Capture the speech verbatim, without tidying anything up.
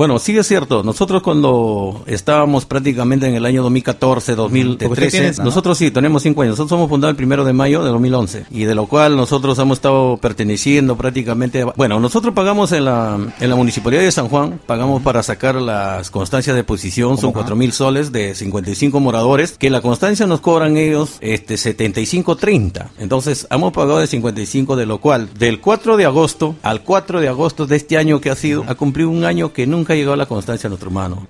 Bueno, sí es cierto. Nosotros cuando estábamos prácticamente en el año dos mil catorce, dos mil trece, tienes, ¿no? Nosotros sí, tenemos cinco años. Nosotros somos fundados el primero de mayo de dos mil once y de lo cual nosotros hemos estado perteneciendo prácticamente... A, bueno, nosotros pagamos en la, en la Municipalidad de San Juan, pagamos uh-huh. para sacar las constancias de posición, son cuatro mil soles de cincuenta y cinco moradores, que la constancia nos cobran ellos este setenta y cinco treinta. Entonces, hemos pagado de cincuenta y cinco, de lo cual, del cuatro de agosto al cuatro de agosto de este año que ha sido, uh-huh. ha cumplido un año que nunca ha llegado la constancia a nuestro mano.